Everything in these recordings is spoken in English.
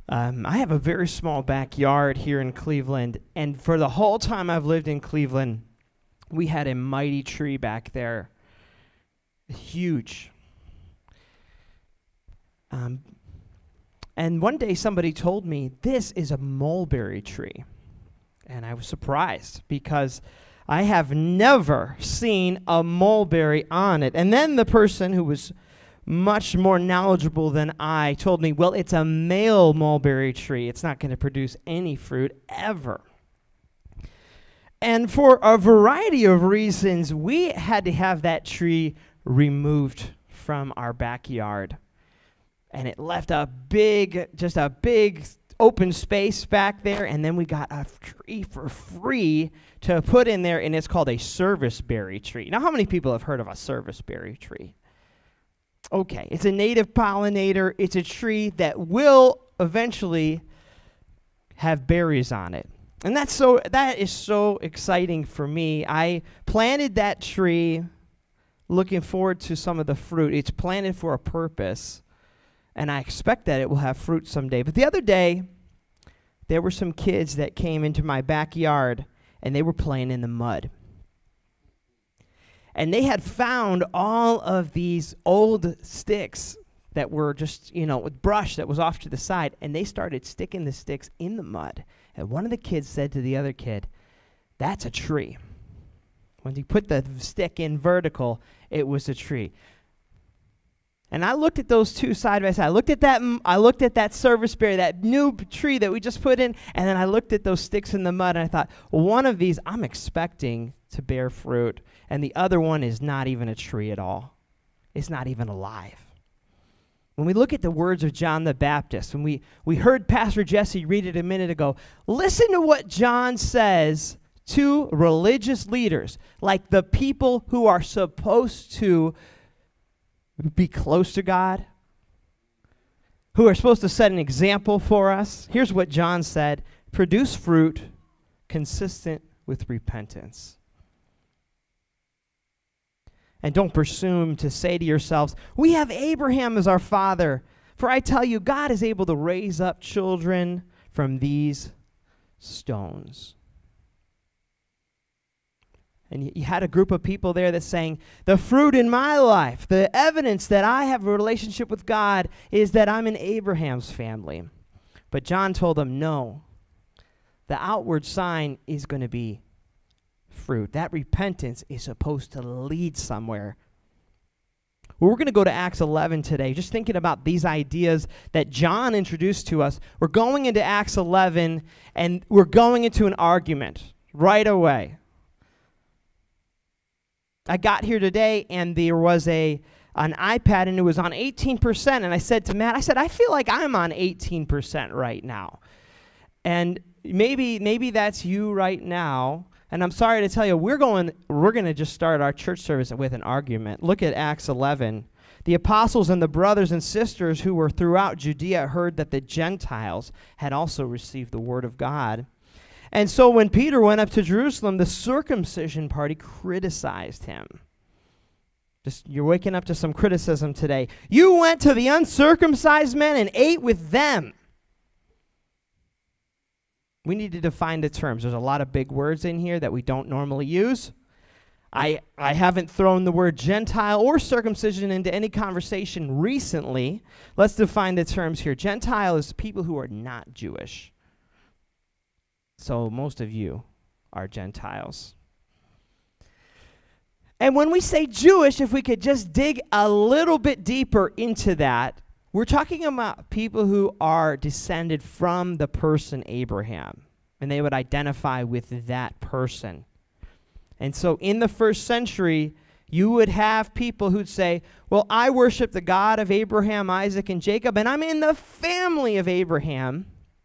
I have a very small backyard here in Cleveland, and for the whole time I've lived in Cleveland, we had a mighty tree back there, huge. And one day somebody told me, this is a mulberry tree. And I was surprised because I have never seen a mulberry on it. And then the person who was much more knowledgeable than I told me, well, it's a male mulberry tree. It's not going to produce any fruit ever. And for a variety of reasons, we had to have that tree removed from our backyard. And it left just a big open space back there, and then we got a tree for free to put in there, and it's called a serviceberry tree. Now, how many people have heard of a serviceberry tree? Okay, it's a native pollinator. It's a tree that will eventually have berries on it. And that is so exciting for me. I planted that tree looking forward to some of the fruit. It's planted for a purpose, and I expect that it will have fruit someday. But the other day, there were some kids that came into my backyard, and they were playing in the mud. And they had found all of these old sticks that were just, with brush that was off to the side, and they started sticking the sticks in the mud. And one of the kids said to the other kid, "That's a tree." When he put the stick in vertical, it was a tree. And I looked at those two side by side. I looked at that serviceberry, that new tree that we just put in, and then I looked at those sticks in the mud, and I thought, well, one of these I'm expecting to bear fruit, and the other one is not even a tree at all. It's not even alive. When we look at the words of John the Baptist, when we heard Pastor Jesse read it a minute ago, listen to what John says to religious leaders, like the people who are supposed to be close to God, who are supposed to set an example for us. Here's what John said: produce fruit consistent with repentance. And don't presume to say to yourselves, we have Abraham as our father. For I tell you, God is able to raise up children from these stones. And you had a group of people there that's saying, the fruit in my life, the evidence that I have a relationship with God is that I'm in Abraham's family. But John told them, no, the outward sign is going to be fruit. That repentance is supposed to lead somewhere. Well, we're going to go to Acts 11 today, just thinking about these ideas that John introduced to us. We're going into Acts 11, and we're going into an argument right away. I got here today, and there was an iPad, and it was on 18%, and I said to Matt, I feel like I'm on 18% right now. And maybe that's you right now, and I'm sorry to tell you, we're going to just start our church service with an argument. Look at Acts 11. The apostles and the brothers and sisters who were throughout Judea heard that the Gentiles had also received the word of God. And so when Peter went up to Jerusalem, the circumcision party criticized him. You're waking up to some criticism today. You went to the uncircumcised men and ate with them. We need to define the terms. There's a lot of big words in here that we don't normally use. I haven't thrown the word Gentile or circumcision into any conversation recently. Let's define the terms here. Gentile is people who are not Jewish. So most of you are Gentiles. And when we say Jewish, if we could just dig a little bit deeper into that, we're talking about people who are descended from the person Abraham, and they would identify with that person. And so in the first century, you would have people who'd say, well, I worship the God of Abraham, Isaac, and Jacob, and I'm in the family of Abraham.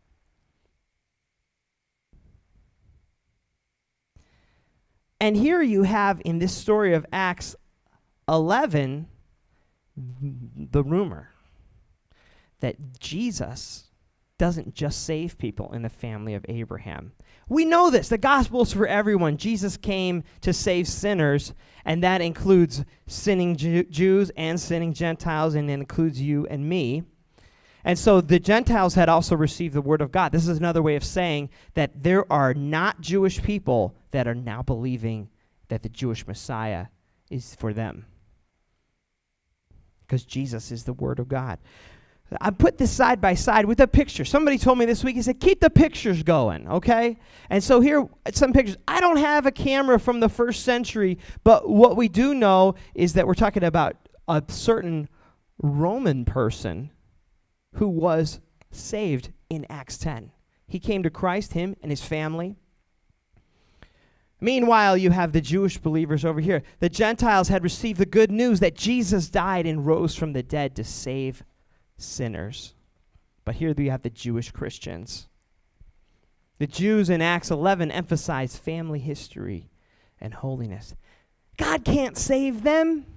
And here you have, in this story of Acts 11, the rumor that Jesus doesn't just save people in the family of Abraham. We know this. The gospel is for everyone. Jesus came to save sinners, and that includes sinning Jews and sinning Gentiles, and it includes you and me. And so the Gentiles had also received the word of God. This is another way of saying that there are not Jewish people that are now believing that the Jewish Messiah is for them, because Jesus is the word of God. I put this side by side with a picture. Somebody told me this week, he said, keep the pictures going, okay? And so here are some pictures. I don't have a camera from the first century, but what we do know is that we're talking about a certain Roman person who was saved in Acts 10. He came to Christ, him and his family. Meanwhile, you have the Jewish believers over here. The Gentiles had received the good news that Jesus died and rose from the dead to save sinners. But here you have the Jewish Christians. The Jews in Acts 11 emphasize family history and holiness. God can't save them.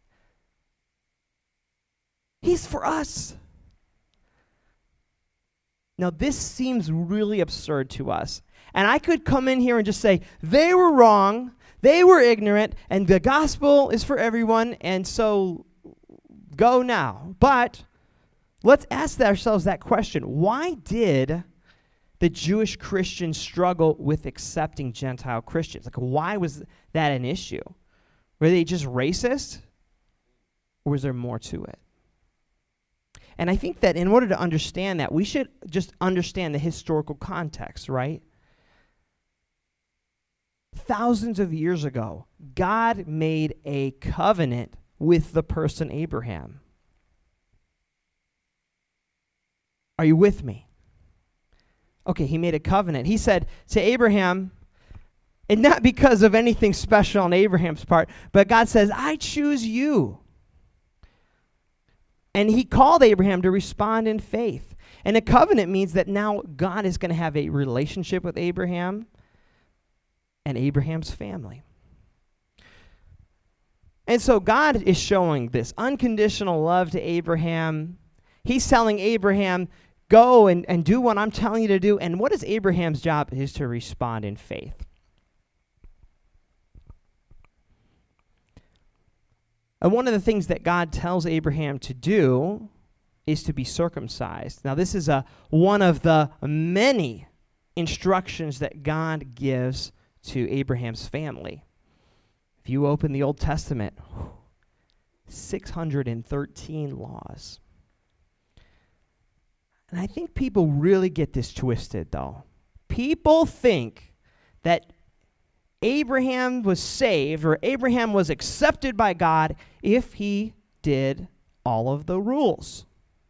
He's for us. Now, this seems really absurd to us. And I could come in here and just say, they were wrong, they were ignorant, and the gospel is for everyone, and so go now. But let's ask ourselves that question. Why did the Jewish Christians struggle with accepting Gentile Christians? Like, why was that an issue? Were they just racist? Or was there more to it? And I think that in order to understand that, we should just understand the historical context, right? Thousands of years ago, God made a covenant with the person Abraham. Are you with me? Okay, he made a covenant. He said to Abraham, and not because of anything special on Abraham's part, but God says, I choose you. And he called Abraham to respond in faith. And a covenant means that now God is going to have a relationship with Abraham and Abraham's family. And so God is showing this unconditional love to Abraham. He's telling Abraham, go and do what I'm telling you to do. And what is Abraham's job? Is to respond in faith. And one of the things that God tells Abraham to do is to be circumcised. Now, this is one of the many instructions that God gives to Abraham's family. If you open the Old Testament, 613 laws. And I think people really get this twisted, though. People think that Abraham was saved or Abraham was accepted by God if he did all of the rules.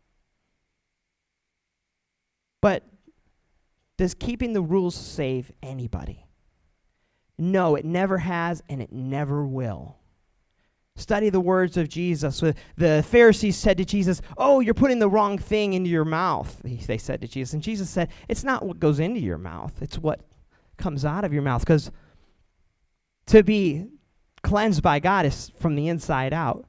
But does keeping the rules save anybody? No, it never has, and it never will. Study the words of Jesus. The Pharisees said to Jesus, oh, you're putting the wrong thing into your mouth, they said to Jesus. And Jesus said, it's not what goes into your mouth, it's what comes out of your mouth. Because to be cleansed by God is from the inside out.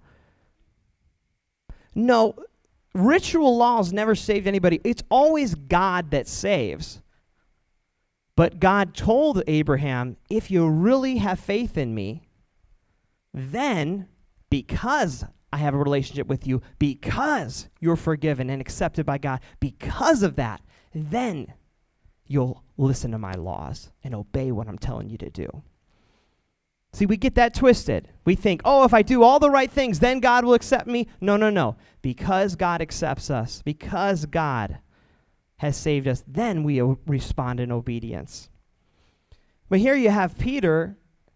No, ritual laws never saved anybody. It's always God that saves. But God told Abraham, if you really have faith in me, then because I have a relationship with you, because you're forgiven and accepted by God, because of that, then you'll listen to my laws and obey what I'm telling you to do. See, we get that twisted. We think, oh, if I do all the right things, then God will accept me. No, no, no. Because God accepts us, because God has saved us, then we respond in obedience. But here you have Peter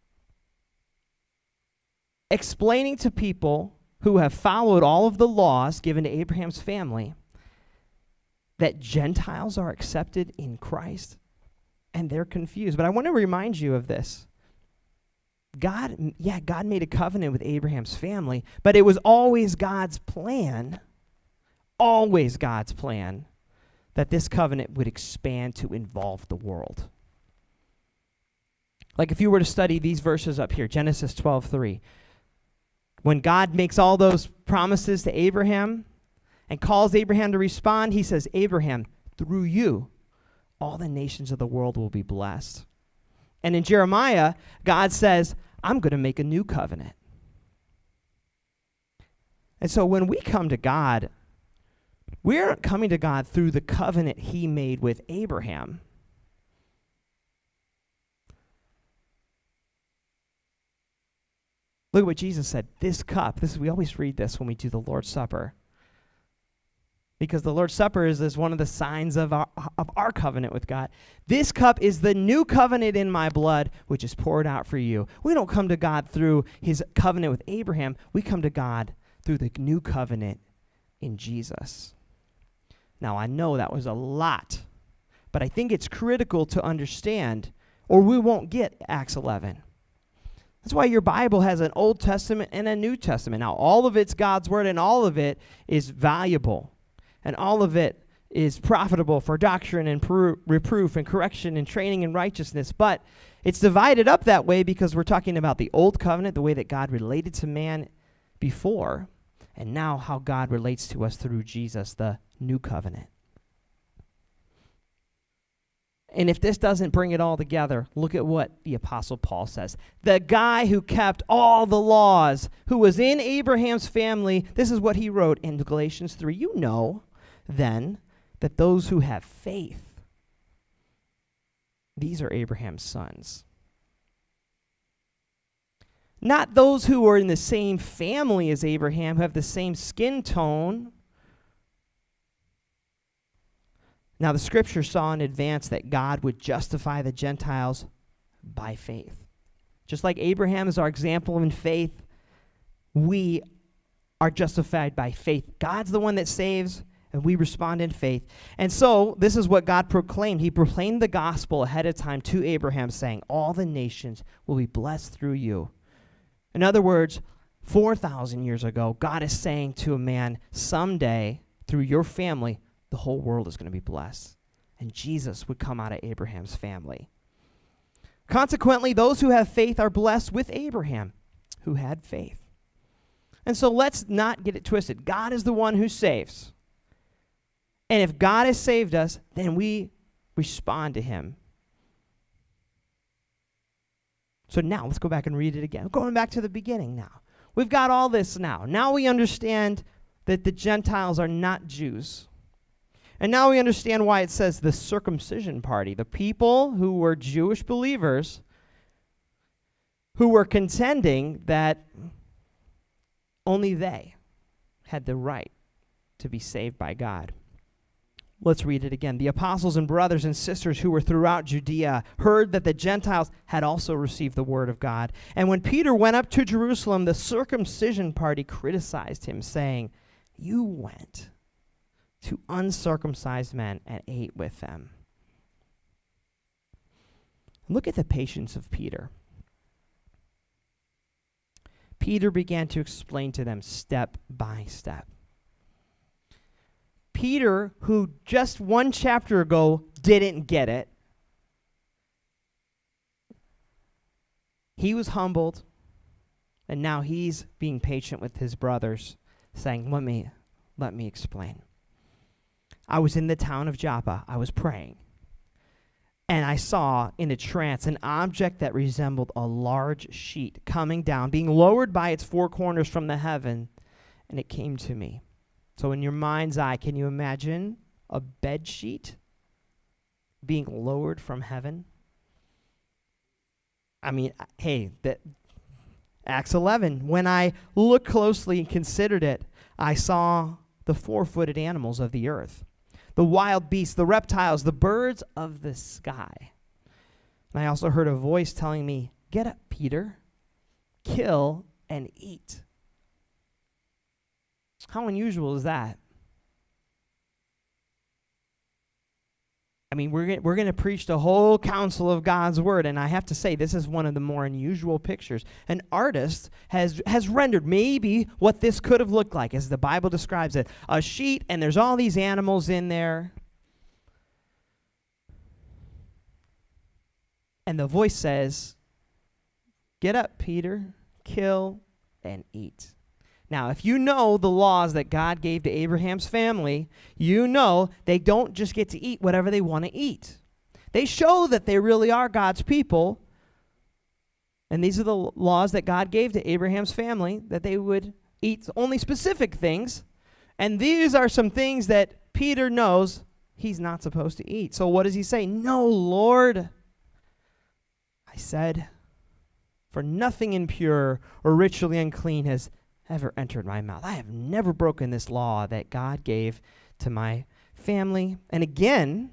explaining to people who have followed all of the laws given to Abraham's family that Gentiles are accepted in Christ, and they're confused. But I want to remind you of this. God made a covenant with Abraham's family, but it was always God's plan, that this covenant would expand to involve the world. Like if you were to study these verses up here, Genesis 12:3, when God makes all those promises to Abraham and calls Abraham to respond, he says, Abraham, through you, all the nations of the world will be blessed. And in Jeremiah, God says, I'm going to make a new covenant. And so when we come to God, We aren't coming to God through the covenant he made with Abraham. Look at what Jesus said. This cup, we always read this when we do the Lord's Supper. Because the Lord's Supper is one of the signs of our covenant with God. This cup is the new covenant in my blood, which is poured out for you. We don't come to God through his covenant with Abraham. We come to God through the new covenant in Jesus. Now, I know that was a lot, but I think it's critical to understand, or we won't get Acts 11. That's why your Bible has an Old Testament and a New Testament. Now, all of it's God's word, and all of it is valuable. And all of it is profitable for doctrine and reproof and correction and training in righteousness. But it's divided up that way because we're talking about the old covenant, the way that God related to man before, and now how God relates to us through Jesus, the new covenant. And if this doesn't bring it all together, look at what the Apostle Paul says. The guy who kept all the laws, who was in Abraham's family, this is what he wrote in Galatians 3. You know, then, that those who have faith, these are Abraham's sons. Not those who are in the same family as Abraham, who have the same skin tone. Now, the scripture saw in advance that God would justify the Gentiles by faith. Just like Abraham is our example in faith, we are justified by faith. God's the one that saves, and we respond in faith. And so, this is what God proclaimed. He proclaimed the gospel ahead of time to Abraham, saying, all the nations will be blessed through you. In other words, 4,000 years ago, God is saying to a man, someday, through your family, the whole world is going to be blessed. And Jesus would come out of Abraham's family. Consequently, those who have faith are blessed with Abraham, who had faith. And so let's not get it twisted. God is the one who saves. And if God has saved us, then we respond to him. So now, let's go back and read it again. We're going back to the beginning now. We've got all this now. Now we understand that the Gentiles are not Jews. And now we understand why it says the circumcision party. The people who were Jewish believers who were contending that only they had the right to be saved by God. Let's read it again. The apostles and brothers and sisters who were throughout Judea heard that the Gentiles had also received the word of God. And when Peter went up to Jerusalem, the circumcision party criticized him, saying, you went to uncircumcised men and ate with them. Look at the patience of Peter. Peter began to explain to them step by step. Peter, who just one chapter ago didn't get it, he was humbled, and now he's being patient with his brothers, saying, let me explain. I was in the town of Joppa. I was praying, and I saw in a trance an object that resembled a large sheet coming down, being lowered by its four corners from the heaven, and it came to me. So in your mind's eye, can you imagine a bed sheet being lowered from heaven? I mean, hey, Acts 11, when I looked closely and considered it, I saw the four-footed animals of the earth, the wild beasts, the reptiles, the birds of the sky. And I also heard a voice telling me, get up, Peter, kill and eat. How unusual is that? I mean, we're going to preach the whole counsel of God's word, and I have to say, this is one of the more unusual pictures. An artist has rendered maybe what this could have looked like, as the Bible describes it. A sheet, and there's all these animals in there. And the voice says, get up, Peter, kill and eat. Now, if you know the laws that God gave to Abraham's family, you know they don't just get to eat whatever they want to eat. They show that they really are God's people. And these are the laws that God gave to Abraham's family, that they would eat only specific things And these are some things that Peter knows he's not supposed to eat. So what does he say? No, Lord, I said, for nothing impure or ritually unclean has ever entered my mouth. I have never broken this law that God gave to my family. And again,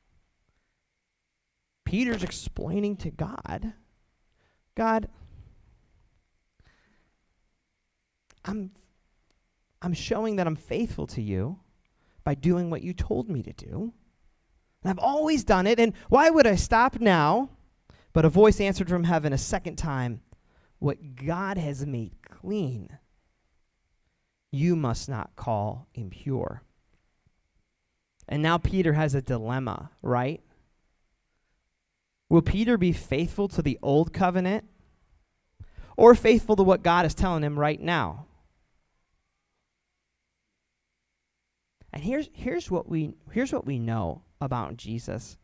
Peter's explaining to God, God, I'm showing that I'm faithful to you by doing what you told me to do. And I've always done it, and why would I stop now? But a voice answered from heaven a second time, what God has made clean, you must not call impure. And now Peter has a dilemma, right? Will Peter be faithful to the old covenant or faithful to what God is telling him right now? And here's what we know about Jesus.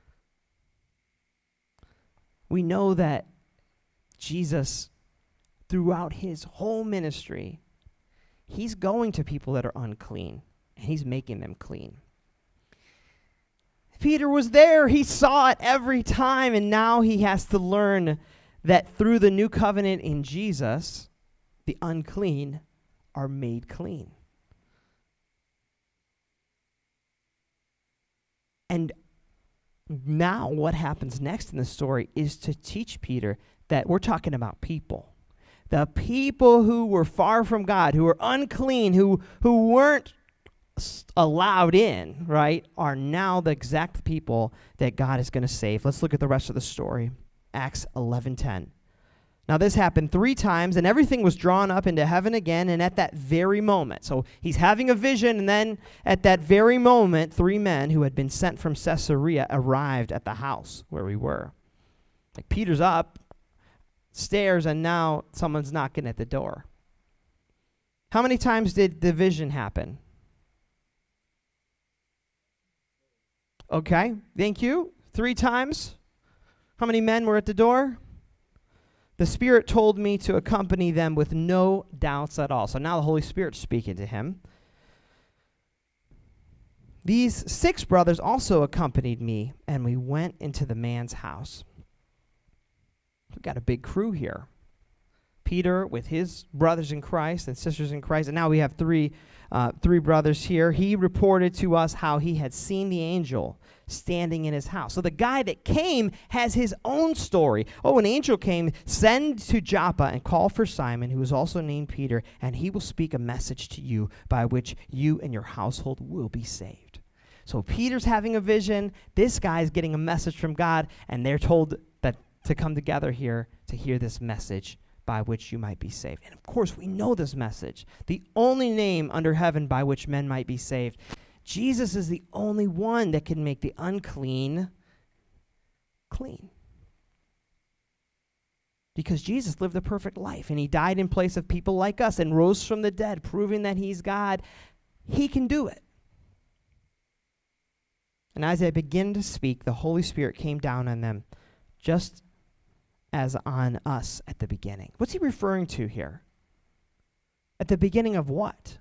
We know that Jesus, throughout his whole ministry, he's going to people that are unclean, and he's making them clean. Peter was there. He saw it every time, and now he has to learn that through the new covenant in Jesus, the unclean are made clean. And now what happens next in the story is to teach Peter that we're talking about people. The people who were far from God, who were unclean, who weren't allowed in, right, are now the exact people that God is going to save. Let's look at the rest of the story. Acts 11:10. Now this happened 3 times, and everything was drawn up into heaven again, and at that very moment. So he's having a vision, and then at that very moment, 3 men who had been sent from Caesarea arrived at the house where we were. Like Peter's up stairs, and now someone's knocking at the door. How many times did the vision happen? Okay, thank you. 3 times. How many men were at the door? The Spirit told me to accompany them with no doubts at all. So now the Holy Spirit's speaking to him. These 6 brothers also accompanied me, and we went into the man's house. We've got a big crew here. Peter with his brothers in Christ and sisters in Christ, and now we have three brothers here. He reported to us how he had seen the angel standing in his house. So the guy that came has his own story. Oh, an angel came, send to Joppa and call for Simon, who is also named Peter, and he will speak a message to you by which you and your household will be saved. So Peter's having a vision. This guy's getting a message from God, and they're told that to come together here to hear this message by which you might be saved. And of course, we know this message. The only name under heaven by which men might be saved. Jesus is the only one that can make the unclean clean. Because Jesus lived the perfect life, and he died in place of people like us and rose from the dead, proving that he's God. He can do it. And as I began to speak, the Holy Spirit came down on them, just as on us at the beginning. What's he referring to here? At the beginning of what?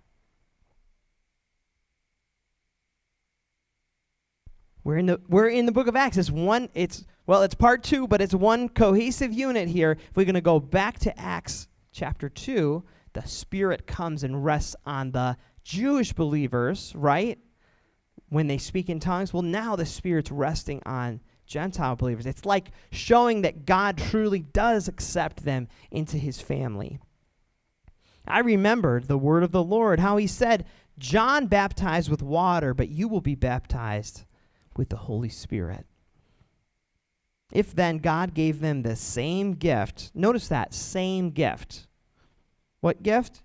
We're in the book of Acts. It's part 2, but it's one cohesive unit here. If we're going to go back to Acts chapter 2, the Spirit comes and rests on the Jewish believers, right? When they speak in tongues. Well, now the Spirit's resting on Gentile believers. It's like showing that God truly does accept them into his family. I remembered the word of the Lord, how he said, John baptized with water, but you will be baptized with the Holy Spirit. If then God gave them the same gift, notice that, same gift. What gift?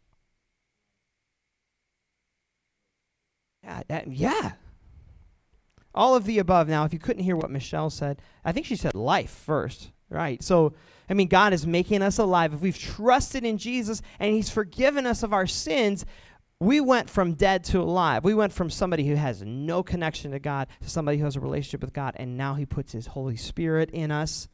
Yeah. All of the above. Now, if you couldn't hear what Michelle said, I think she said life first, right? So, I mean, God is making us alive. If we've trusted in Jesus and he's forgiven us of our sins, we went from dead to alive. We went from somebody who has no connection to God to somebody who has a relationship with God, and now he puts his Holy Spirit in us.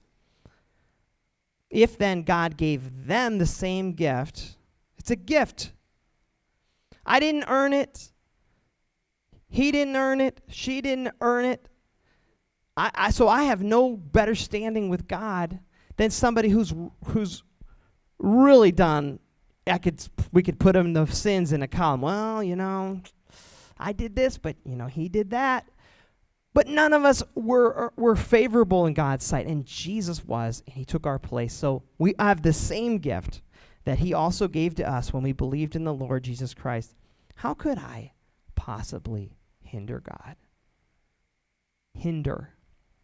If then God gave them the same gift, it's a gift. I didn't earn it. He didn't earn it. She didn't earn it. So I have no better standing with God than somebody who's really done. We could put him the sins in a column. Well, I did this, but he did that. But none of us were favorable in God's sight, and Jesus was, and he took our place. So we have the same gift that he also gave to us when we believed in the Lord Jesus Christ. How could I possibly hinder God? Hinder.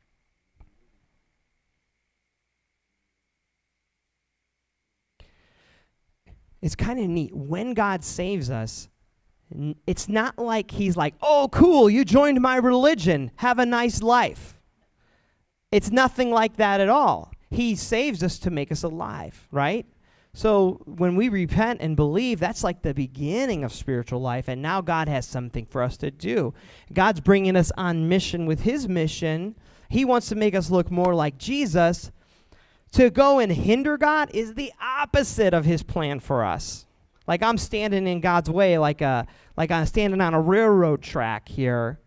It's kind of neat. When God saves us, it's not like he's like, oh, cool, you joined my religion. Have a nice life. It's nothing like that at all. He saves us to make us alive, right? So when we repent and believe, that's like the beginning of spiritual life, and now God has something for us to do. God's bringing us on mission with his mission. He wants to make us look more like Jesus. To go and hinder God is the opposite of his plan for us. Like I'm standing in God's way, like I'm standing on a railroad track here.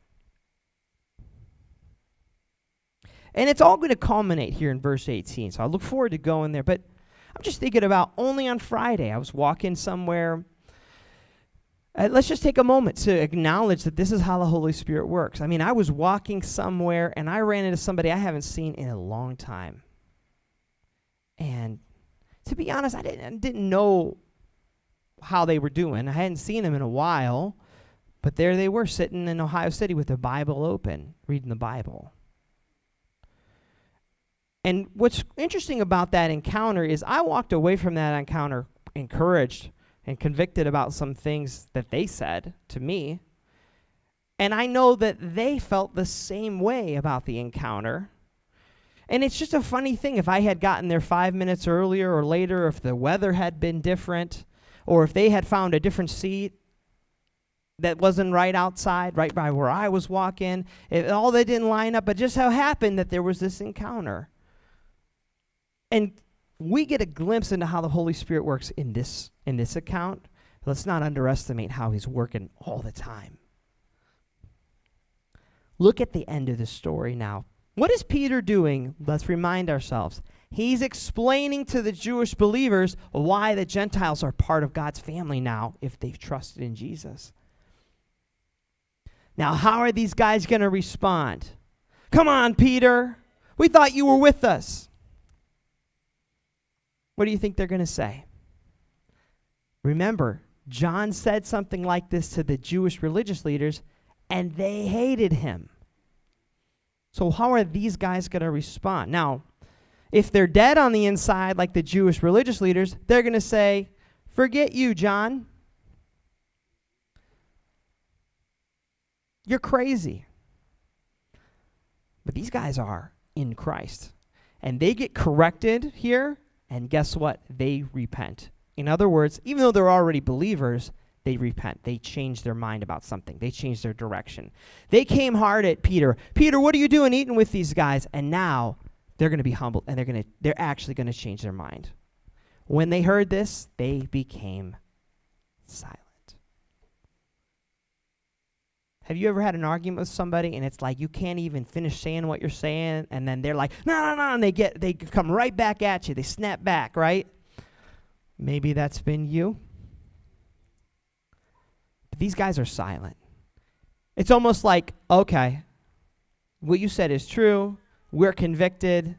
And it's all going to culminate here in verse 18. So I look forward to going there. But I'm just thinking about only on Friday, I was walking somewhere. Let's just take a moment to acknowledge that this is how the Holy Spirit works. I mean, I was walking somewhere and I ran into somebody I haven't seen in a long time. And to be honest, I didn't know how they were doing. I hadn't seen them in a while, but there they were sitting in Ohio City with their Bible open, reading the Bible. And what's interesting about that encounter is I walked away from that encounter encouraged and convicted about some things that they said to me. And I know that they felt the same way about the encounter. And it's just a funny thing. If I had gotten there 5 minutes earlier or later, if the weather had been different, or if they had found a different seat that wasn't right outside, right by where I was walking, all they didn't line up, but just how happened that there was this encounter. And we get a glimpse into how the Holy Spirit works in this account. Let's not underestimate how he's working all the time. Look at the end of the story now. What is Peter doing? Let's remind ourselves. He's explaining to the Jewish believers why the Gentiles are part of God's family now if they've trusted in Jesus. Now, how are these guys going to respond? Come on, Peter. We thought you were with us. What do you think they're going to say? Remember, John said something like this to the Jewish religious leaders, and they hated him. So how are these guys going to respond? Now, if they're dead on the inside like the Jewish religious leaders, they're going to say, forget you, John. You're crazy. But these guys are in Christ. And they get corrected here, and guess what? They repent. In other words, even though they're already believers, they repent. They change their mind about something. They change their direction. They came hard at Peter. Peter, what are you doing eating with these guys? And now they're going to be humbled, and they're actually going to change their mind. When they heard this, they became silent. Have you ever had an argument with somebody and it's like you can't even finish saying what you're saying, and then they're like, no, and they come right back at you. They snap back, right? Maybe that's been you. But these guys are silent. It's almost like, okay, what you said is true. We're convicted.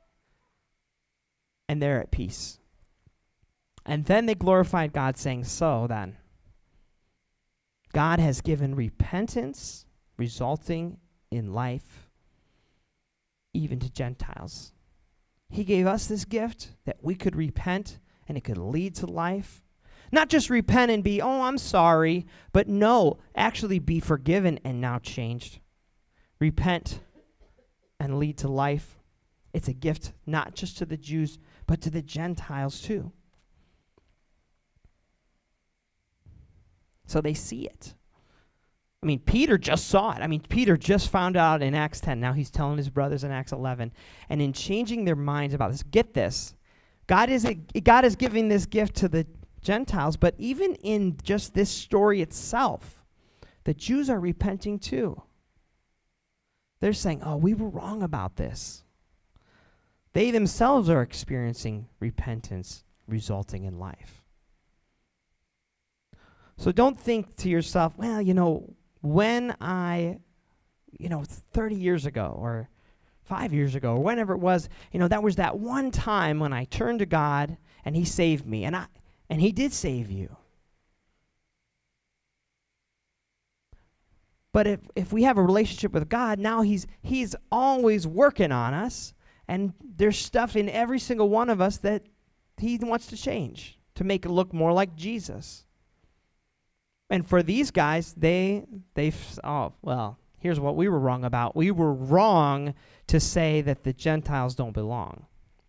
And they're at peace. And then they glorified God, saying, so then, God has given repentance resulting in life, even to Gentiles. He gave us this gift that we could repent and it could lead to life. Not just repent and be, oh, I'm sorry, but no, actually be forgiven and now changed. Repent and lead to life. It's a gift not just to the Jews, but to the Gentiles too. So they see it. I mean, Peter just saw it. I mean, Peter just found out in Acts 10. Now he's telling his brothers in Acts 11. And in changing their minds about this, get this. God is giving this gift to Gentiles, but even in just this story itself, the Jews are repenting too. They're saying, oh, we were wrong about this. They themselves are experiencing repentance resulting in life. So don't think to yourself, well, when I, 30 years ago or 5 years ago or whenever it was, that was that one time when I turned to God and he saved me. And he did save you. But if we have a relationship with God, now he's always working on us, and there's stuff in every single one of us that he wants to change to make it look more like Jesus. And for these guys, here's what we were wrong about. We were wrong to say that the Gentiles don't belong.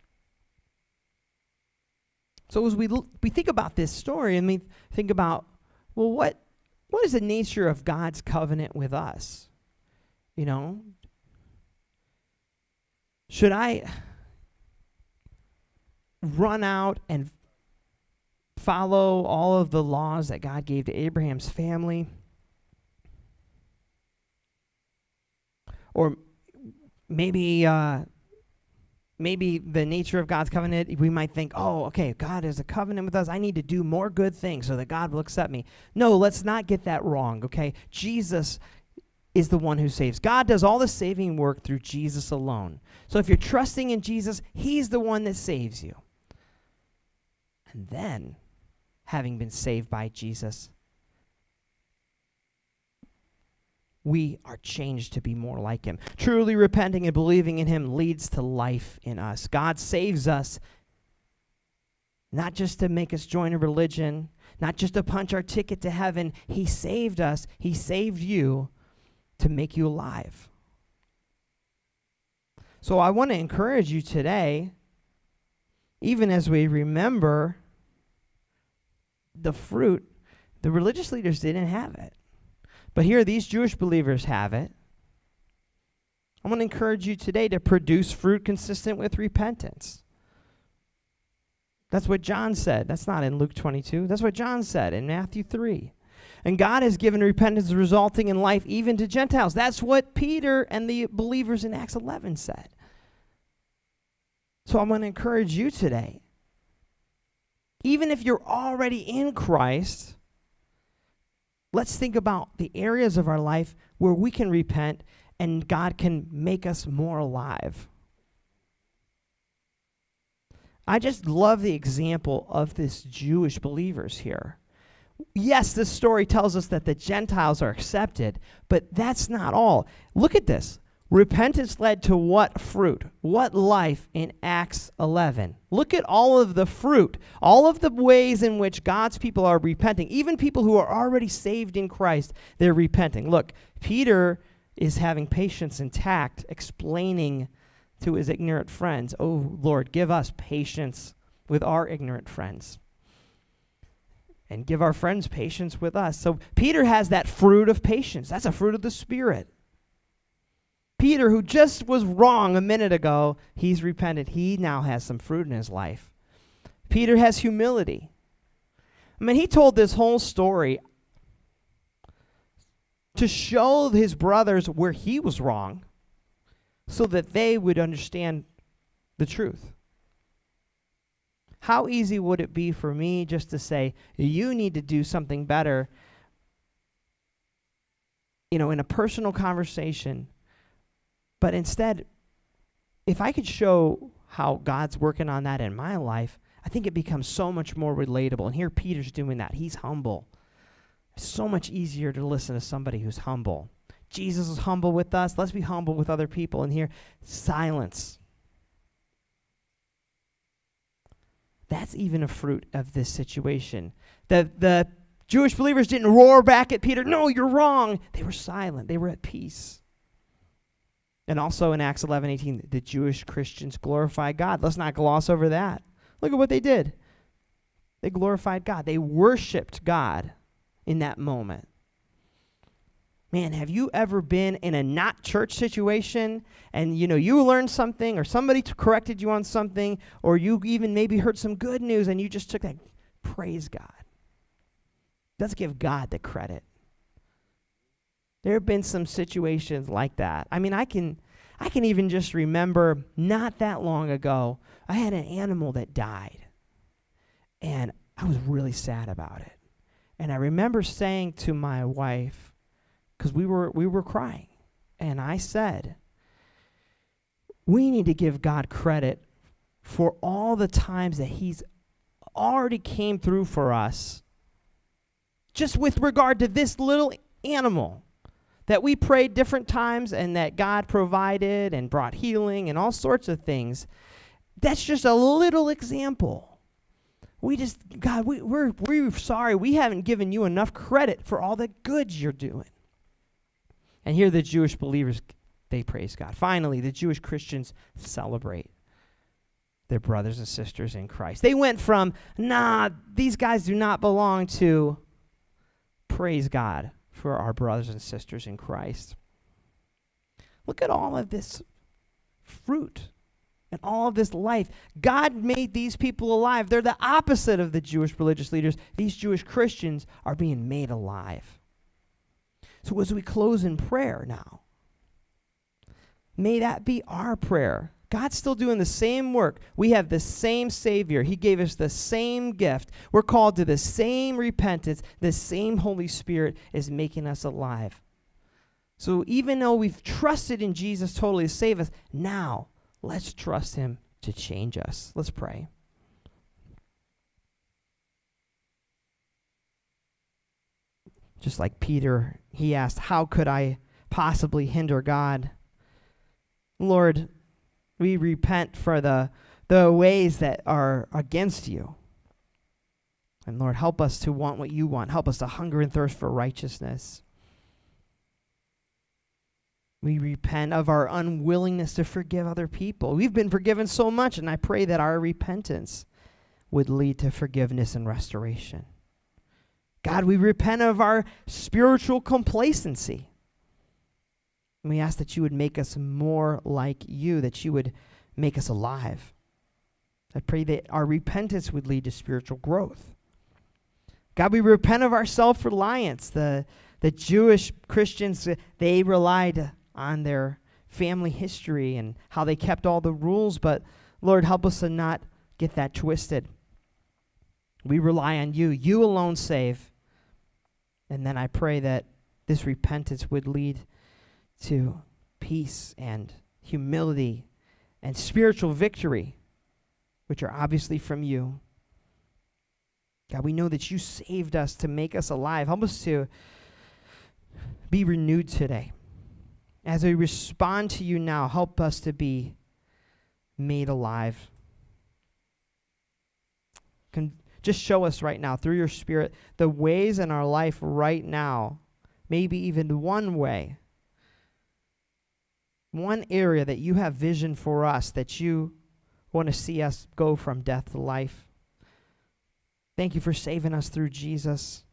So as we think about this story, and we think about, well, what is the nature of God's covenant with us? Should I run out and follow all of the laws that God gave to Abraham's family? Or maybe the nature of God's covenant, we might think, oh, okay, God is a covenant with us. I need to do more good things so that God will accept me. No, let's not get that wrong, okay? Jesus is the one who saves. God does all the saving work through Jesus alone. So if you're trusting in Jesus, he's the one that saves you. And then, having been saved by Jesus, we are changed to be more like him. Truly repenting and believing in him leads to life in us. God saves us not just to make us join a religion, not just to punch our ticket to heaven. He saved us. He saved you to make you alive. So I want to encourage you today, even as we remember the fruit, the religious leaders didn't have it. But here, these Jewish believers have it. I want to encourage you today to produce fruit consistent with repentance. That's what John said. That's not in Luke 22. That's what John said in Matthew 3. And God has given repentance resulting in life even to Gentiles. That's what Peter and the believers in Acts 11 said. So I'm going to encourage you today. Even if you're already in Christ, let's think about the areas of our life where we can repent and God can make us more alive. I just love the example of this Jewish believers here. Yes, this story tells us that the Gentiles are accepted, but that's not all. Look at this. Repentance led to what fruit? What life in Acts 11? Look at all of the fruit, all of the ways in which God's people are repenting. Even people who are already saved in Christ, they're repenting. Look, Peter is having patience and tact, explaining to his ignorant friends, oh, Lord, give us patience with our ignorant friends. And give our friends patience with us. So Peter has that fruit of patience. That's a fruit of the Spirit. Peter, who just was wrong a minute ago, he's repented. He now has some fruit in his life. Peter has humility. I mean, he told this whole story to show his brothers where he was wrong so that they would understand the truth. How easy would it be for me just to say, you need to do something better, in a personal conversation? But instead, if I could show how God's working on that in my life, I think it becomes so much more relatable. And here Peter's doing that. He's humble. It's so much easier to listen to somebody who's humble. Jesus is humble with us. Let's be humble with other people. And here, silence. That's even a fruit of this situation. The Jewish believers didn't roar back at Peter, no, you're wrong. They were silent. They were at peace. And also in Acts 11:18, the Jewish Christians glorified God. Let's not gloss over that. Look at what they did. They glorified God. They worshiped God in that moment. Man, have you ever been in a not church situation and you learned something or somebody corrected you on something or you even maybe heard some good news and you just took that praise God. Let's give God the credit. There have been some situations like that. I mean, I can even just remember not that long ago, I had an animal that died. And I was really sad about it. And I remember saying to my wife, because we were crying, and I said, we need to give God credit for all the times that he's already came through for us, just with regard to this little animal that we prayed different times and that God provided and brought healing and all sorts of things. That's just a little example. God, we're sorry we haven't given you enough credit for all the good you're doing. And here the Jewish believers, they praise God. Finally, the Jewish Christians celebrate their brothers and sisters in Christ. They went from, these guys do not belong, to praise God for our brothers and sisters in Christ. Look at all of this fruit and all of this life. God made these people alive. They're the opposite of the Jewish religious leaders. These Jewish Christians are being made alive. So as we close in prayer now, may that be our prayer. God's still doing the same work. We have the same Savior. He gave us the same gift. We're called to the same repentance. The same Holy Spirit is making us alive. So even though we've trusted in Jesus totally to save us, now let's trust him to change us. Let's pray. Just like Peter, he asked, how could I possibly hinder God? Lord, we repent for the ways that are against you. And Lord, help us to want what you want. Help us to hunger and thirst for righteousness. We repent of our unwillingness to forgive other people. We've been forgiven so much, and I pray that our repentance would lead to forgiveness and restoration. God, we repent of our spiritual complacency. And we ask that you would make us more like you, that you would make us alive. I pray that our repentance would lead to spiritual growth. God, we repent of our self-reliance. The Jewish Christians, they relied on their family history and how they kept all the rules, but Lord, help us to not get that twisted. We rely on you. You alone save. And then I pray that this repentance would lead to peace and humility and spiritual victory, which are obviously from you. God, we know that you saved us to make us alive. Help us to be renewed today. As we respond to you now, help us to be made alive. Just show us right now, through your Spirit, the ways in our life right now, maybe even one way, one area that you have vision for us, that you want to see us go from death to life. Thank you for saving us through Jesus.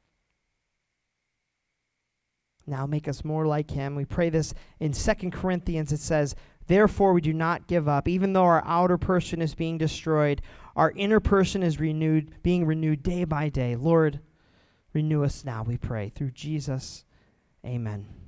Now make us more like him. We pray this in 2 Corinthians. It says, therefore we do not give up. Even though our outer person is being destroyed, our inner person is being renewed day by day. Lord, renew us now, we pray. Through Jesus, amen.